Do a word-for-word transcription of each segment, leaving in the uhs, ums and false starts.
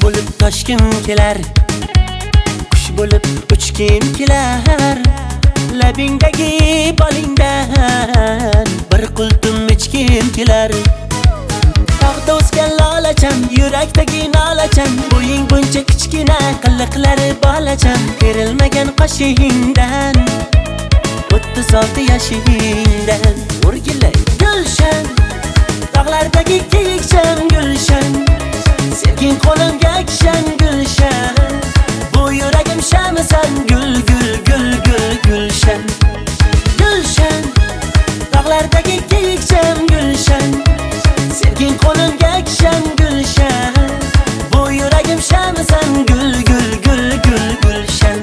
bo'lib toshkim kelar, qush bo'lib uchkim kelar. Labingdagi bolingdan bir qultum ichkim kelar. Tog'da o'sgan lolacham, yurakdagi nolacham, bo'ying buncha kichkina, qiliqlari bolacham. Kerilmagan qoshingdan, o'ttiz olti yoshingdan. O'rgilay gulshan, tog'lardagi kiyikcham gulshan, sevging qo'limga kishan gulshan. Bu yuragim shamisan, gul gul gul gul gulshan. Gulshan, tog'lardagi kiyikcham gulshan, sevging qo'limga kishan gulshan. Bu yuragim shamisan, gul gul gul gul gulshan.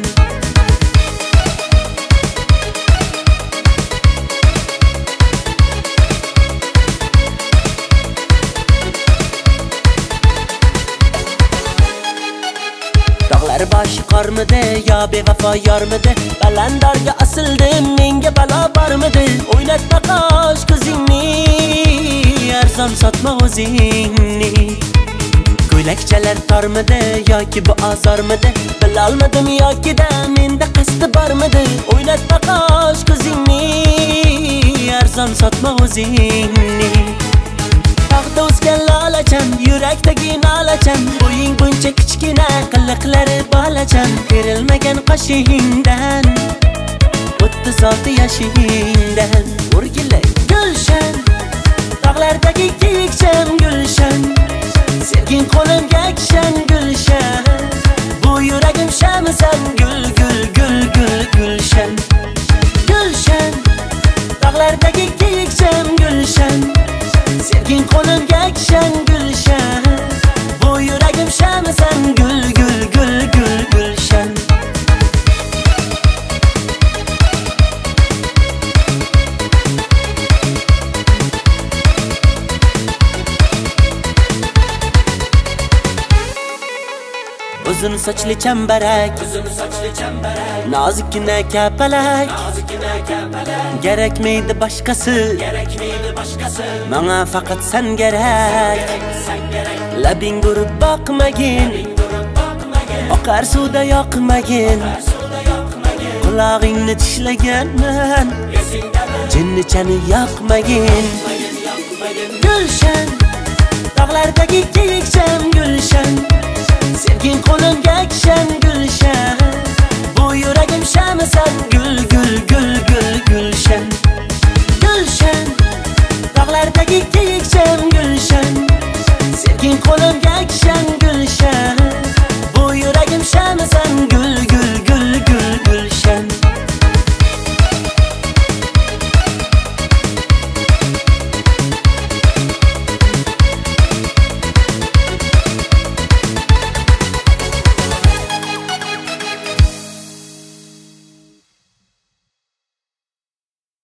Dağlar başı qarmidi, yo bevafo yormidi? Balandorga osildim, menga balo bormidi? O'ynatma qosh ko'zingni, arzon sotma o'zingni. Ko'ylakchalar tormidi yoki bu azormidi? Bilolmadim yoki-da menda qasdi bormidi? O'ynatma qosh ko'zingni, arzon sotma o'zingni. Tog'da o'sgan lolacham, yurakdagi nolacham, bo'ying buncha kichkina, qiliqlari bolacham. Kerilmagan qoshingdan, o'ttiz olti yoshingdan. O'rgilay gulshan, tog'lardagi kiyikcham gulshan, sevging qo'limga kishan gulshan. Bu yuragim shamisan, gul gul gul gul gulshan. Gulshan, tog'lardagi kiyikcham gulshan, sevging qo'limga kishan gulshan. Bu yuragim shamisan, gul gul gul gul gulshan. Uzun sochli chambarak, uzun sochli chambarak, nozikkina kapalak, nozikkina kapalak. Kerakmaydi boshqasi, kerakmaydi boshqasi, menga faqat sen kerak. Sen kerak. Labing urib boqmagin, oqar suvda yoqmagin, qulog'ingni tishlaganman, jinnichani yoqmagin. Gulshan, tog'lardagi kiyikcham gulshan,